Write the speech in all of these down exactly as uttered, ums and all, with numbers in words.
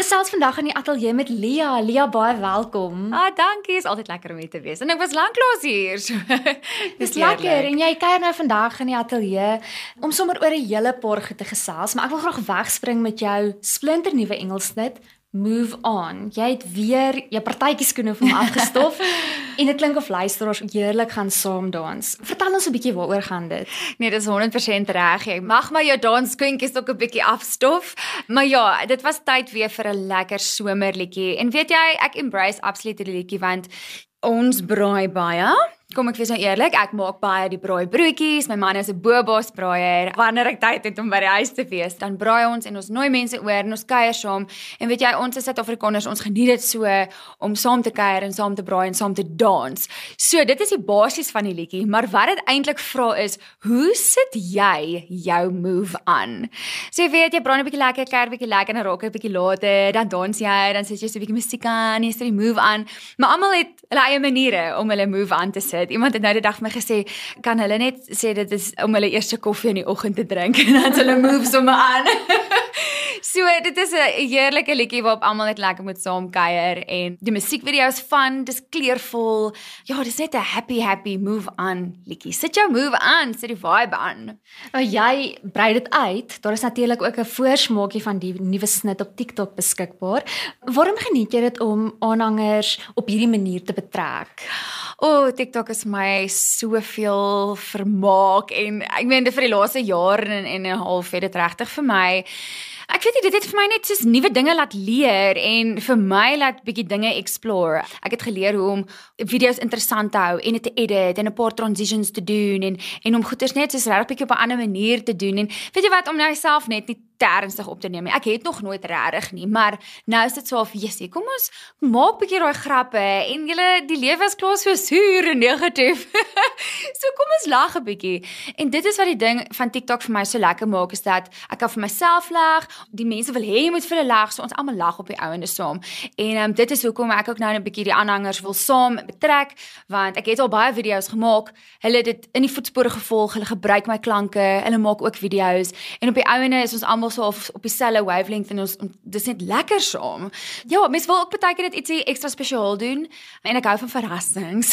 gesels vandag in die ateljee met Lia. Lia, baie welkom. Ah, dankie, is altyd lekker om hier te wees. En ek was lanklaas hier. So. Dis lekker en jy kuier nou vandag in die ateljee om sommer oor 'n hele paar goed te gesels, maar ek wil graag wegspring met jou splinternuwe Engelsnit. Move on. Jy het weer jou partytjie skoene vir my afgestof en dit klink of luisteraars heerlik gaan saam dans. Vertel ons 'n bietjie waaroor gaan dit? Nee, dis honderd persent reg. Jy mag maar jou dansskoentjies ook 'n bietjie afstof. Maar ja, dit was tyd weer vir 'n lekker somerliedjie. En weet jy, ek embrace absoluut die liedjie want ons braai baie. Kom ek wees nou eerlik, ek maak baie die braai broodjies, my man is 'n boba's braaier. Wanneer ek tyd het om by die huis te wees, dan braai ons en ons nooi mense oor en ons kuier saam. En weet jy, ons is Suid-Afrikaners, ons geniet dit so om saam te kuier en saam te braai en saam te dans. So, dit is die basis van die liedjie, maar wat dit eintlik vra is, hoe sit jy jou move aan? So jy weet, jy braai 'n bietjie lekker, kuier 'n bietjie lekker, dan raak jy 'n bietjie later, dan dans jy, dan sit jy so 'n bietjie musiek aan, jy sit die move aan. Maar almal het hulle eie maniere om hulle move aan te sit. Iemand het nou die dag vir my gesê, kan hulle net sê dit is om hulle eerste koffie in die oggend te drink en dan hulle move sommer aan. So, dit is 'n heerlike liedjie waarop almal net lekker moet saam kuier en die musiekvideo is fun, dis kleurvol. Ja, dis net 'n happy happy move on liedjie. Sit jou move aan, sit die vibe aan. Nou jy brei dit uit. Daar is natuurlik ook 'n voorsmaakie van die nuwe snit op TikTok beskikbaar. Waarom geniet jy dit om aanhangers op hierdie manier te betrek? O, oh, TikTok is my soveel vermaak en ek meen dit vir die laaste jaar en, en 'n half het dit regtig vir my. Ek weet nie, dit het vir my net soos nuwe dinge laat leer en vir my laat bietjie dinge explore. Ek het geleer hoe om video's interessant te hou en dit te edit en 'n paar transitions te doen en en om goeders net soos regtig bietjie op 'n ander manier te doen en weet jy wat, om nou jouself net nie te ernstig op te neem nie. Ek het nog nooit regtig nie, maar nou is dit so of jessie, kom ons maak bietjie daai grappe en julle die lewe is klaar so suur en negatief. So kom ons lag 'n bietjie. En dit is wat die ding van TikTok vir my so lekker maak is dat ek kan vir myself lag. Die mense wil hê jy moet vir hulle lag, so ons almal lag op die ouende saam. En um, dit is hoekom ek ook nou 'n bietjie die aanhangers wil saam betrek, want ek het al baie video's gemaak. Hulle het dit in die voetspore gevolg, hulle gebruik my klanke, hulle maak ook video's en op die ouende is ons almal so op, op dieselfde wavelength en ons dis net lekker saam. Ja, mense wil ook baie keer dit ietsie ekstra spesiaal doen en ek hou van verrassings.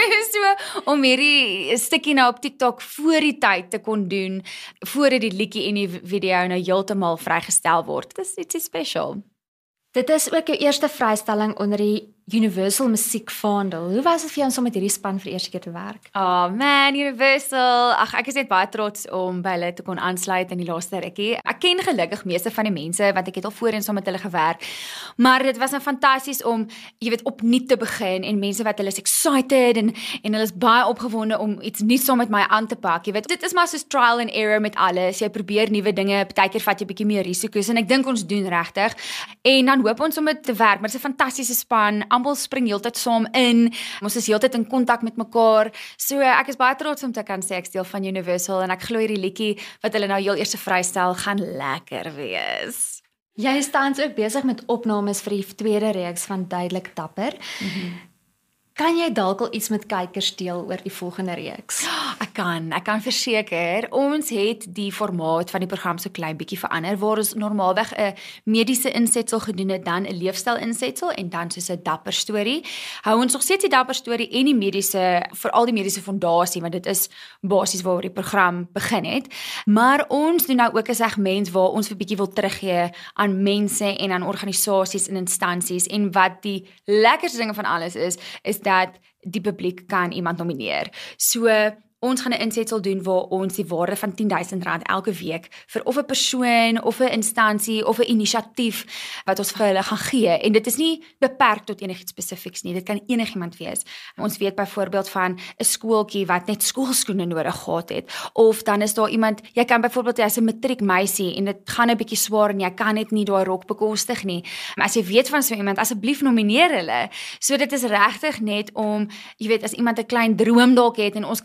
So om hierdie stukkie nou op TikTok voor die tyd te kon doen, voordat die liedjie en die video nou heeltemal vrygestel word. Dit is ietsie spesiaal. Dit is ook jou eerste vrystelling onder die Universal musiekvaandel. Hoe was dit vir jou om so met hierdie span vir die eerste keer te werk? Oh man, Universal. Ag, ek is net baie trots om by hulle te kon aansluit in die laaste rukkie. Ek ken gelukkig meeste van die mense want ek het al voorheen saam met hulle gewerk. Maar dit was nou fantasties om, jy weet, opnuut te begin en mense wat hulle is excited en en hulle is baie opgewonde om iets nuuts saam met my aan te pak. Jy weet, dit is maar soos trial and error met alles. Jy probeer nuwe dinge, partykeer vat jy bietjie meer risiko's en ek dink ons doen regtig. En dan hoop ons om dit te werk, maar dit is 'n fantastiese span. Almal spring heeltyd saam in. Ons is heeltyd in kontak met mekaar. So ek is baie trots om te kan sê ek is deel van Universal en ek glo hierdie liedjie wat hulle nou heel eers vrystel gaan lekker wees. Jy is tans ook besig met opnames vir die tweede reeks van Duidelik Dapper. Mm-hmm. Kan jy dalk al iets met kykers deel oor die volgende reeks? Ek kan, ek kan verseker. Ons het die formaat van die program so klein bietjie verander waar ons normaalweg 'n mediese insetsel gedoen het, dan 'n leefstyl insetsel en dan soos 'n dapper storie. Hou ons nog steeds die dapper storie en die mediese, veral die mediese fondasie, want dit is basies waar die program begin het. Maar ons doen nou ook 'n segment waar ons 'n bietjie wil teruggee aan mense en aan organisasies en instansies en wat die lekkerste dinge van alles is, is dat die publiek kan iemand nomineer. So ons gaan 'n insetsel doen waar ons die waarde van tien duisend rand elke week vir of 'n persoon of 'n instansie of 'n inisiatief wat ons vir hulle gaan gee. En dit is nie beperk tot enigiets spesifieks nie. Dit kan enigiemand wees. Ons weet byvoorbeeld van 'n skooltjie wat net skoolskoene nodig gehad het, of dan is daar iemand, jy kan byvoorbeeld jy's 'n matriekmeisie en dit gaan 'n bietjie swaar en jy kan net nie daai rok bekostig nie. Maar as jy weet van so iemand, asseblief nomineer hulle. So dit is regtig net om, jy weet, as iemand 'n klein droom dalk het en ons kan vir hulle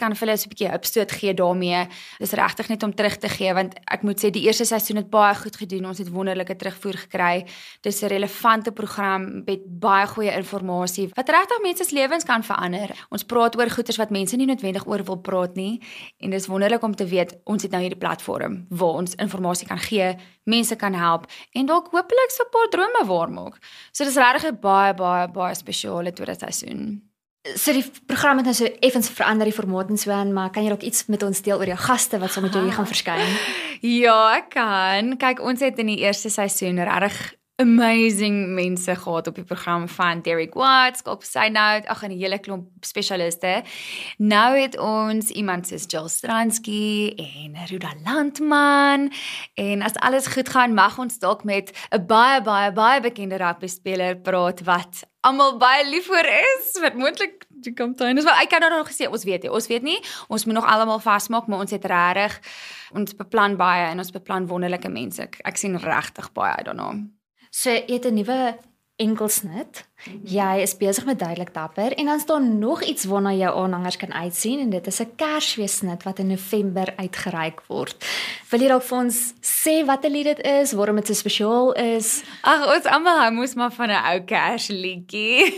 so 'n bietjie hupstoot gee daarmee. Dis regtig net om terug te gee, want ek moet sê die eerste seisoen het baie goed gedoen. Ons het wonderlike terugvoer gekry. Dis 'n relevante program met baie goeie inligting wat regtig mense se lewens kan verander. Ons praat oor goeters wat mense nie noodwendig oor wil praat nie, en dis wonderlik om te weet ons het nou hierdie platform waar ons inligting kan gee, mense kan help en dalk hopelik so 'n paar drome waar maak. So dis regtig 'n baie baie baie spesiale tweede seisoen. So die program het nou so effens verander die formaat en so aan, maar kan jy dalk iets met ons deel oor jou gaste wat saam met jou hier gaan verskyn? Ja, ek kan. Kyk, ons het in die eerste seisoen regtig amazing mense gehad op die program, van Derek Watts, Skalk Synout, ag en 'n hele klomp spesialiste. Nou het ons iemand soos Jill Stransky en Ruda Landman, en as alles goed gaan, mag ons dalk met 'n baie baie baie bekende rugby speler praat wat almal baie lief vir is, wat moontlik die kaptein is. Maar ek kan nou nog gesê, ons weet nie, ons weet nie, ons moet nog almal vasmaak, maar ons het regtig, ons beplan baie en ons beplan wonderlike mense. Ek, ek sien regtig baie uit daarna. So jy het 'n nuwe enkelsnit. Jy is besig met Duidelik Dapper, en dan staan nog iets waarna jou aanhangers kan uitsien, en dit is 'n Kersfeessnit wat in November uitgereik word. Wil jy dalk vir ons sê wat 'n lied dit is, waarom dit so spesiaal is? Ag, ons almal hou mos maar van 'n ou Kersliedjie.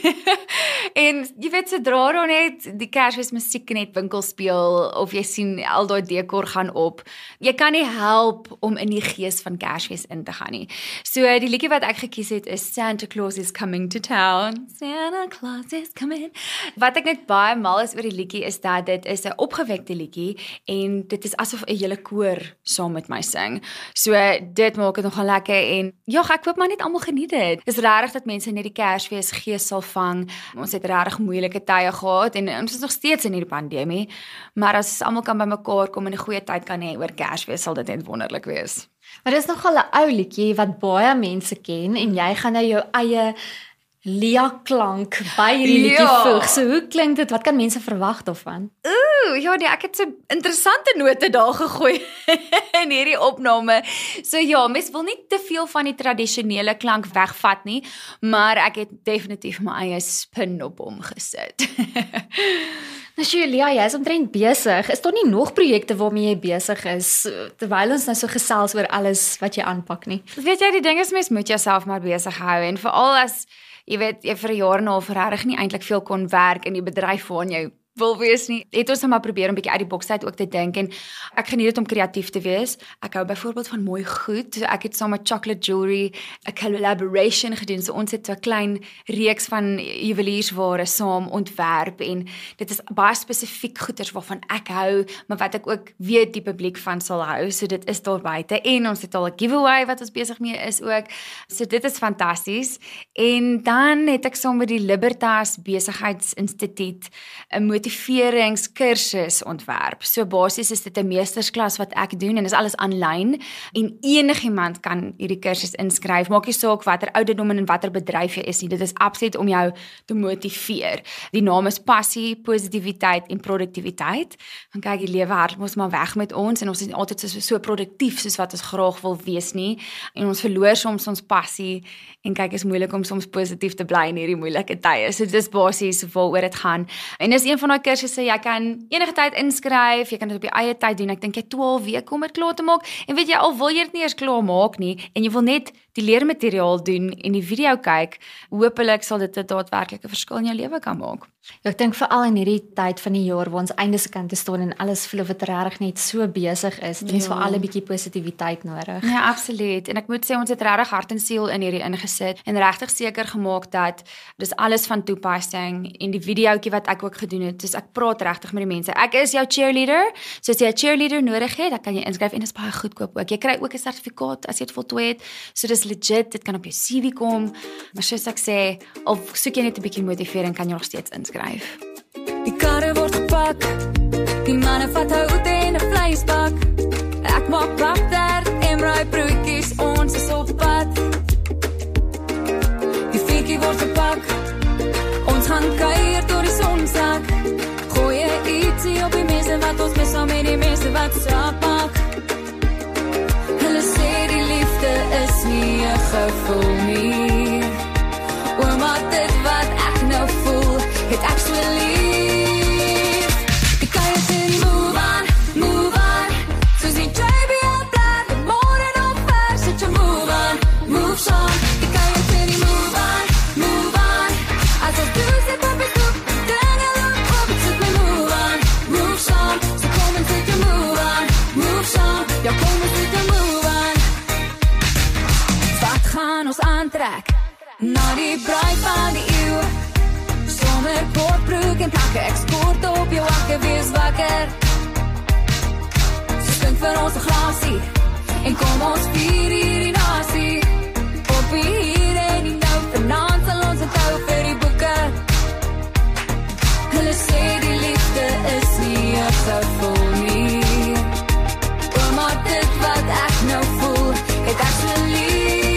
En jy weet, sodra daar net die Kersfeesmusiek net winkel speel, of jy sien al daai dekor gaan op, jy kan nie help om in die gees van Kersfees in te gaan nie. So die liedjie wat ek gekies het is Santa Claus is Coming to Town. Santa Claus is coming. Wat ek net baie mal is oor die liedjie is dat dit is 'n opgewekte liedjie, en dit is asof 'n hele koor saam met my sing. So dit maak dit nogal lekker, en ja, ek hoop maar net almal geniet dit. Dis regtig dat mense net die Kersfees gees sal vang. Ons het regtig moeilike tye gehad, en ons is nog steeds in hierdie pandemie, maar as almal kan bymekaar kom en 'n goeie tyd kan hê oor Kersfees, sal dit net wonderlik wees. Maar dis nogal 'n ou liedjie wat baie mense ken, en jy gaan nou jou eie Lia-klank by hierdie liedjie Ja. voeg. So hoe klink dit? Wat kan mense verwag daarvan? Ooh, ja, nee, ek het so interessante note daar gegooi in hierdie opname. So ja, mens wil nie te veel van die tradisionele klank wegvat nie, maar ek het definitief my eie spin op hom gesit. Nou Julia, jy is omtrent besig. Is daar nie nog projekte waarmee jy besig is, terwyl ons nou so gesels oor alles wat jy aanpak nie? Weet jy, die ding is, mens moet jouself maar besig hou, en veral as jy weet, jy vir 'n jaar en 'n half regtig nie eintlik veel kon werk in die bedryf waarin jy wil wees nie, het ons nou maar probeer 'n bietjie uit die boks uit ook te dink, en ek geniet dit om kreatief te wees. Ek hou byvoorbeeld van mooi goed. So ek het saam met Chocolate Jewelry 'n collaboration gedoen. So ons het so 'n klein reeks van juweliersware saam ontwerp, en dit is baie spesifiek goeders waarvan ek hou, maar wat ek ook weet die publiek van sal hou. So dit is daar buite, en ons het al 'n giveaway wat ons besig mee is ook. So dit is fantasties. En dan het ek saam met die Libertas Besigheidsinstituut 'n motiveringskursus ontwerp. So basies is dit 'n meestersklas wat ek doen, en is alles aanlyn, en enigiemand kan hierdie kursus inskryf. Maak nie saak watter ouderdom en watter bedryf jy is nie. Dit is absoluut om jou te motiveer. Die naam is passie, positiwiteit en produktiwiteit. Want kyk, die lewe hardloop ons maar weg met ons, en ons is nie altyd so, so produktief soos wat ons graag wil wees nie, en ons verloor soms ons passie, en kyk, is moeilik om soms positief te bly in hierdie moeilike tye. So dit is basies waaroor dit gaan. En dis een van daai kursusse, jy kan enige tyd inskryf, jy kan dit op jou eie tyd doen. Ek dink jy twaalf weke om dit klaar te maak, en weet jy, al wil jy dit nie eers klaar maak nie, en jy wil net die leermateriaal doen en die video kyk, hopelik sal dit 'n daadwerklike verskil in jou lewe kan maak. Ja, ek dink veral in hierdie tyd van die jaar waar ons einde se kant te staan en alles voel of dit regtig net so besig is, dit is Ja. vir alle 'n bietjie positiwiteit nodig. Ja, absoluut. En ek moet sê ons het regtig hart en siel in hierdie ingesit en regtig seker gemaak dat dis alles van toepassing, en die videoetjie wat ek ook gedoen het, dus ek praat regtig met die mense. Ek is jou cheerleader, so as jy 'n cheerleader nodig het, dan kan jy inskryf, en dit is baie goedkoop ook. Jy kry ook 'n sertifikaat as jy dit voltooi het. So dis legit, dit kan op jou C V kom. Maar soos ek sê, al soek jy net 'n bietjie motivering, kan jy nog steeds inskryf. Die karre word gepak, die manne vat hout en 'n vleisbak. Ek maak papter en braai broodjies, ons is op pad. Die fikkie word gepak, ons gaan kuier tot die son sak. Gooi ietsie op die mense wat ons mis, saam met die mense wat saak maak. Hulle sê die liefde is nie 'n gevoel nie, o, maar dit wat ek nou voel, het ek so lief. Die kuier in die moed. Na die braai van die eeuw, sonder kortbroek en plakke, ek skort op jou wakker, wees wakker. So skink vir ons 'n glasie, en kom ons vier hierdie nasie. Op hier en die nou, vanaand sal ons onthou vir die boeke. Hulle sê die liefde is nie ek sou voel nie. Oh, maar dit wat ek nou voel, het ek so lief.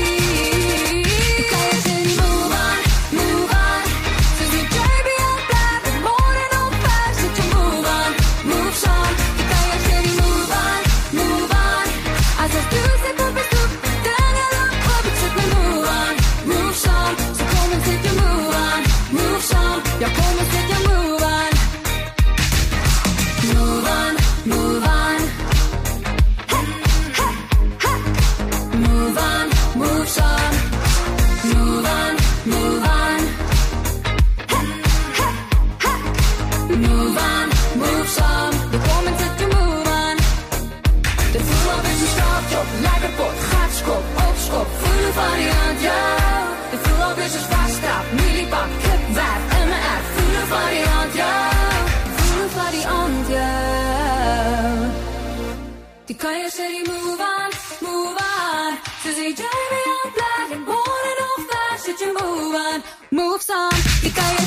Die kan jy sê die move on, move on. Soos die J B on black en morning off fast, sit jy move on, move on. Die kan jy